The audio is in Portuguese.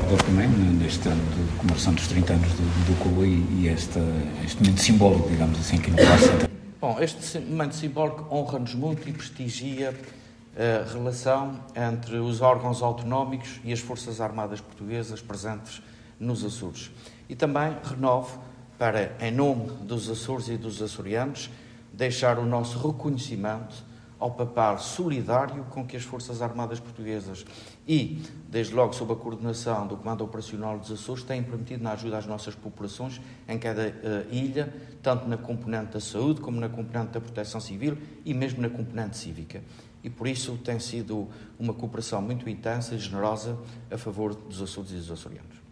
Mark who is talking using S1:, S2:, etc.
S1: Salvador também, neste ano de comemoração dos 30 anos do Cuba e este momento simbólico, digamos assim, aqui no Palácio Central.
S2: Bom, este momento simbólico honra-nos muito e prestigia a relação entre os órgãos autonómicos e as Forças Armadas Portuguesas presentes nos Açores. E também renovo para, em nome dos Açores e dos açorianos, deixar o nosso reconhecimento ao papel solidário com que as Forças Armadas Portuguesas e, desde logo sob a coordenação do Comando Operacional dos Açores, têm permitido na ajuda às nossas populações em cada ilha, tanto na componente da saúde como na componente da proteção civil e mesmo na componente cívica. E por isso tem sido uma cooperação muito intensa e generosa a favor dos Açores e dos açorianos.